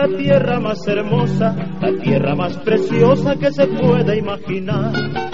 la tierra más hermosa, la tierra más preciosa que se pueda imaginar.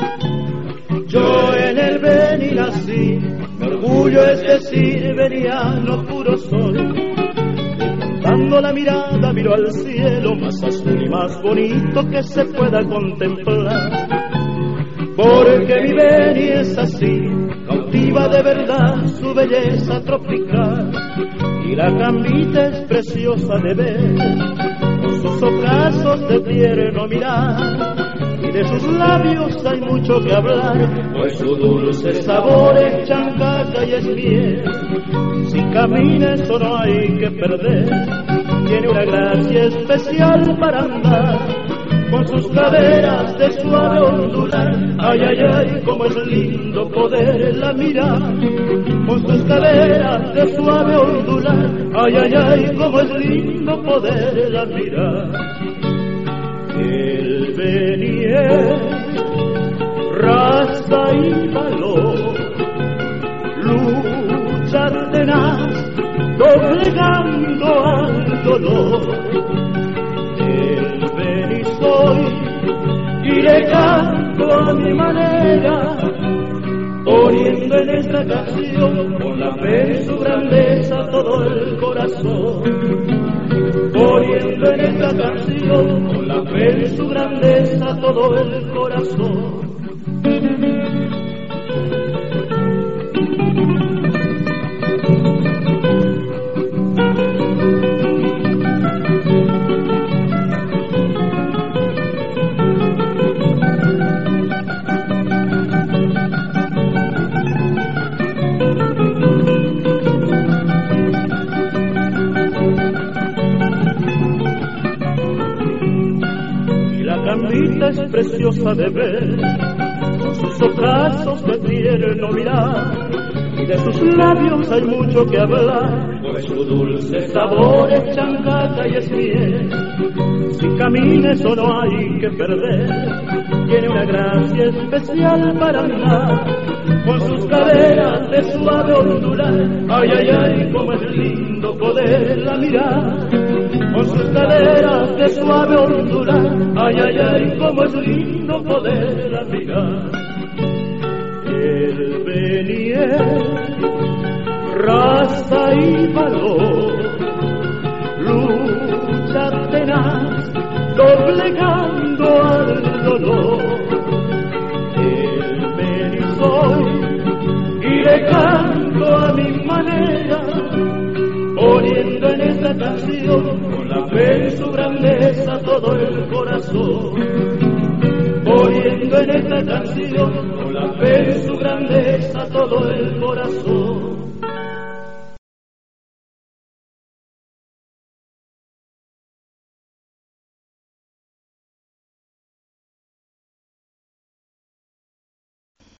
Yo en el Beni nací, mi orgullo es decir, beniano puro sol. Dando la mirada miro al cielo, más azul y más bonito que se pueda contemplar. Porque mi Beni es así, cautiva de verdad su belleza tropical. Y la cambita es preciosa de ver, con sus ojazos de tierno mirar. Y de sus labios hay mucho que hablar, pues su dulce sabor es chancaca y es miel. Si camina eso no hay que perder, tiene una gracia especial para andar, con sus caderas de suave ondular. Ay, ay, ay, como es lindo poderla mirar, con sus caderas de suave ondular. Ay, ay, ay, como es lindo poderla mirar. El Beni es raza y valor, lucha tenaz, doblegando al dolor. El Beni soy y le canto a mi manera, poniendo en esta canción con la fe y su grandeza todo el corazón. Poniendo en esta canción con la fe y su grandeza todo el corazón. Es preciosa de ver, con sus ojazos de tierno mirar, y de sus labios hay mucho que hablar, pues su dulce sabor es chancaca y es miel. Si camina eso no hay que perder, tiene una gracia especial para andar, con sus caderas de suave ondular. Ay, ay, ay, como es lindo poderla mirar, con sus caderas de suave ondular. Ay, ay, ay, como es lindo poderla mirar. El Beni es raza y valor, lucha tenaz, doblegando al dolor. El Beni soy y le canto a mi manera, poniendo en esta canción con la fe y su grandeza todo el corazón. Poniendo en esta canción con la fe y su grandeza todo el corazón.